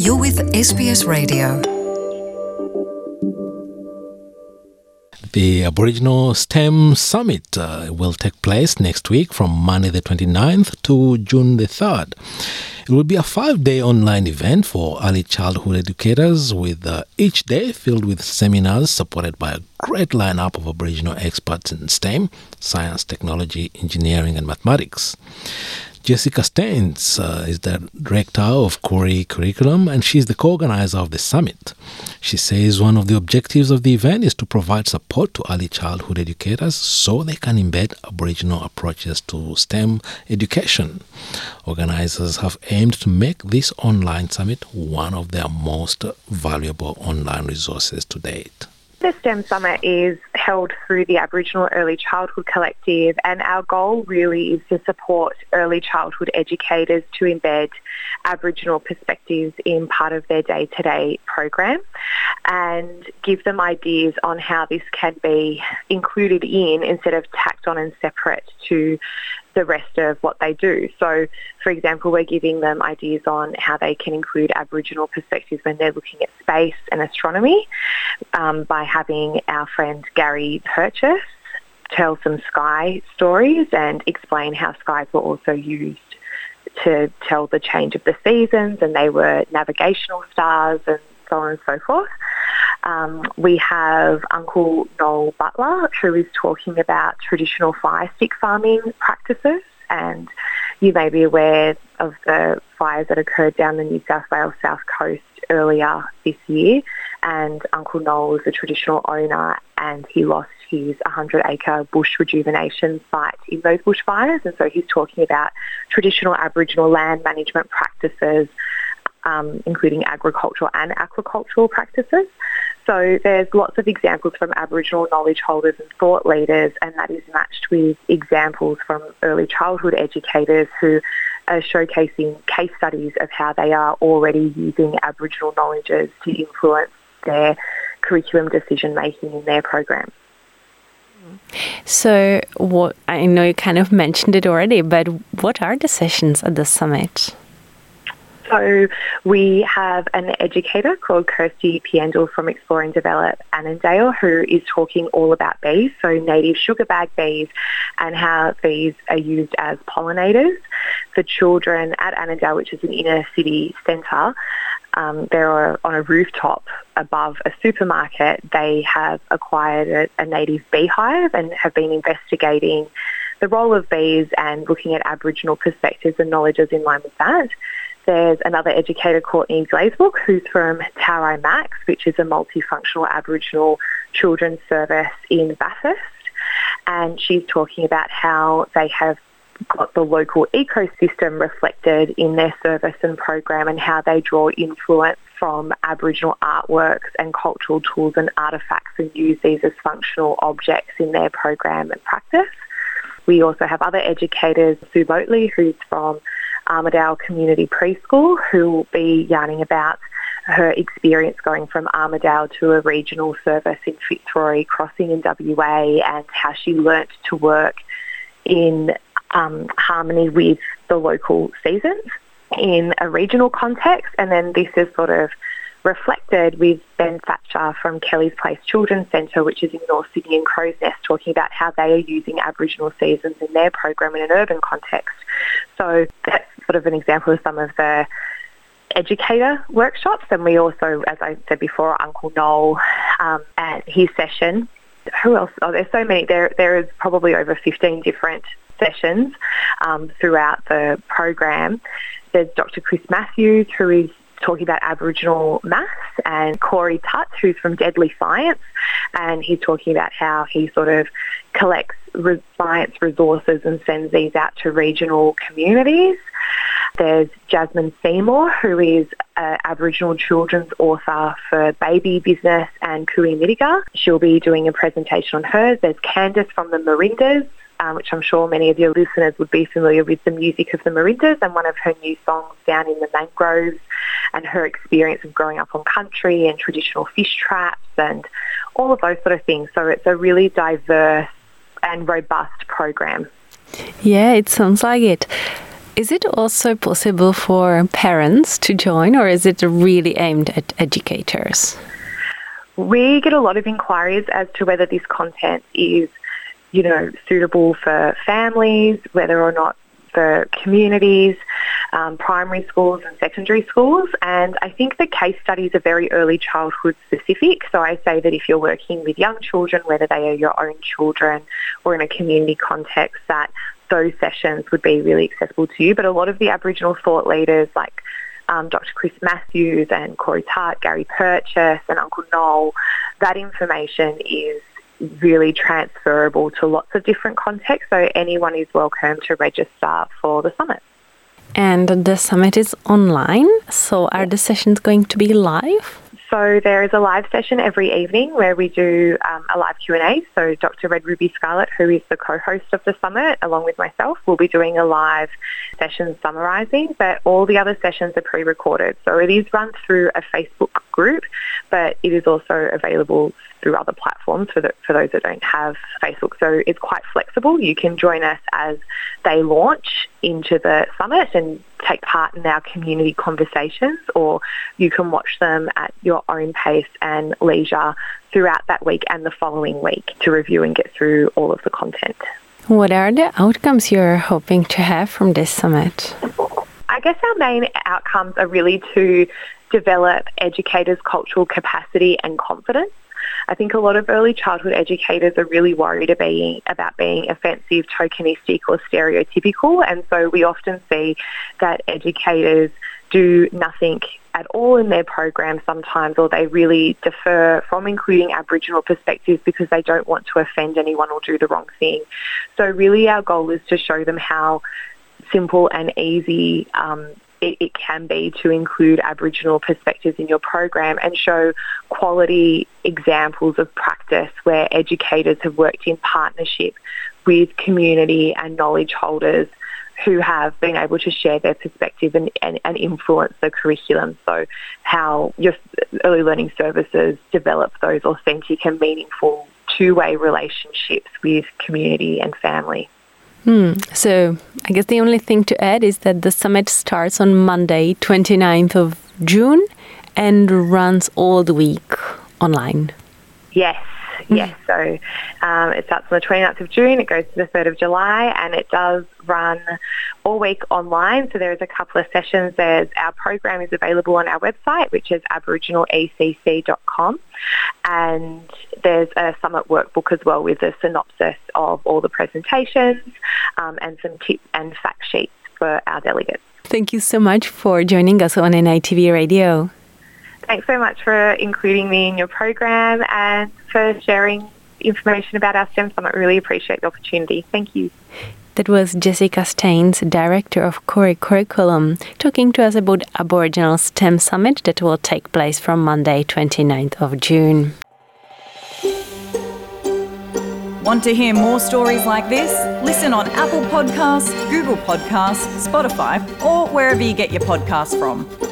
You're with SBS Radio. The Aboriginal STEM Summit will take place next week from Monday the 29th to June the 3rd. It will be a 5-day online event for early childhood educators, with each day filled with seminars supported by a great lineup of Aboriginal experts in STEM, science, technology, engineering and mathematics. Jessica Staines is the director of Koori Curriculum, and she's the co-organizer of the summit. She says one of the objectives of the event is to provide support to early childhood educators so they can embed Aboriginal approaches to STEM education. Organizers have aimed to make this online summit one of their most valuable online resources to date. The STEM Summit is held through the Aboriginal Early Childhood Collective, and our goal really is to support early childhood educators to embed Aboriginal perspectives in part of their day-to-day program and give them ideas on how this can be included in instead of tacked on and separate to the rest of what they do. So, for example, we're giving them ideas on how they can include Aboriginal perspectives when they're looking at space and astronomy by having our friend Gary Purchase tell some sky stories and explain how skies were also used to tell the change of the seasons, and they were navigational stars and so on and so forth. We have Uncle Noel Butler, who is talking about traditional fire stick farming practices, and you may be aware of the fires that occurred down the New South Wales south coast earlier this year, and Uncle Noel is a traditional owner and he lost his 100-acre bush rejuvenation site in those bushfires, and so he's talking about traditional Aboriginal land management practices, including agricultural and aquacultural practices. So there's lots of examples from Aboriginal knowledge holders and thought leaders, and that is matched with examples from early childhood educators who are showcasing case studies of how they are already using Aboriginal knowledges to influence their curriculum decision making in their program. So I know you kind of mentioned it already, but what are the sessions at the summit? So we have an educator called Kirsty Piendl from Explore and Develop Annandale, who is talking all about bees, so native sugar bag bees, and how bees are used as pollinators. For children at Annandale, which is an inner city centre, they're on a rooftop above a supermarket. They have acquired a native beehive and have been investigating the role of bees and looking at Aboriginal perspectives and knowledges in line with that. There's another educator, Courtney Glazebrook, who's from Taurai Max, which is a multifunctional Aboriginal children's service in Bathurst, and she's talking about how they have got the local ecosystem reflected in their service and program and how they draw influence from Aboriginal artworks and cultural tools and artefacts and use these as functional objects in their program and practice. We also have other educators, Sue Boatley, who's from Armidale Community Preschool, who will be yarning about her experience going from Armidale to a regional service in Fitzroy Crossing in WA and how she learnt to work in harmony with the local seasons in a regional context. And then this is sort of reflected with Ben Thatcher from Kelly's Place Children's Centre, which is in North Sydney and Crow's Nest, talking about how they are using Aboriginal seasons in their program in an urban context. So that's sort of an example of some of the educator workshops. And we also, as I said before, Uncle Noel at his session. Who else? Oh, there's so many. There is probably over 15 different sessions throughout the program. There's Dr. Chris Matthews, who is talking about Aboriginal maths, and Corey Tutt, who's from Deadly Science, and he's talking about how he sort of collects science resources and sends these out to regional communities. There's Jasmine Seymour, who is an Aboriginal children's author for Baby Business and Kui Mitiga. She'll be doing a presentation on hers. There's Candice from the Marindas, which I'm sure many of your listeners would be familiar with the music of the Marindas and one of her new songs, Down in the Mangroves, and her experience of growing up on country and traditional fish traps and all of those sort of things. So it's a really diverse and robust program. Yeah, it sounds like it. Is it also possible for parents to join, or is it really aimed at educators? We get a lot of inquiries as to whether this content is, suitable for families, whether or not for communities, primary schools and secondary schools. And I think the case studies are very early childhood specific. So I say that if you're working with young children, whether they are your own children or in a community context, that those sessions would be really accessible to you. But a lot of the Aboriginal thought leaders like Dr. Chris Matthews and Corey Tart, Gary Purchase and Uncle Noel, that information is really transferable to lots of different contexts. So anyone is welcome to register for the summit. And the summit is online, so are the sessions going to be live? So there is a live session every evening where we do a live Q&A. So Dr. Red Ruby Scarlett, who is the co-host of the summit, along with myself, will be doing a live session summarising, but all the other sessions are pre-recorded. So it is run through a Facebook group, but it is also available through other platforms for those that don't have Facebook. So it's quite flexible. You can join us as they launch into the summit and take part in our community conversations, or you can watch them at your own pace and leisure throughout that week and the following week to review and get through all of the content. What are the outcomes you're hoping to have from this summit? I guess our main outcomes are really to develop educators' cultural capacity and confidence. I think a lot of early childhood educators are really worried about being offensive, tokenistic or stereotypical, and so we often see that educators do nothing at all in their program sometimes, or they really defer from including Aboriginal perspectives because they don't want to offend anyone or do the wrong thing. So really our goal is to show them how simple and easy it can be to include Aboriginal perspectives in your program and show quality examples of practice where educators have worked in partnership with community and knowledge holders who have been able to share their perspective and influence the curriculum. So how your early learning services develop those authentic and meaningful two-way relationships with community and family. So I guess the only thing to add is that the summit starts on Monday, 29th of June and runs all the week online. Yes. So it starts on the 29th of June, it goes to the 3rd of July, and it does run all week online. So there's a couple of sessions. Our program is available on our website, which is aboriginal.acc.com, and there's a summit workbook as well with a synopsis of all the presentations and some tips and fact sheets for our delegates. Thank you so much for joining us on NITV Radio. Thanks so much for including me in your program and for sharing information about our STEM Summit. Really appreciate the opportunity. Thank you. That was Jessica Staines, Director of Core Curriculum, talking to us about Aboriginal STEM Summit that will take place from Monday, 29th of June. Want to hear more stories like this? Listen on Apple Podcasts, Google Podcasts, Spotify, or wherever you get your podcasts from.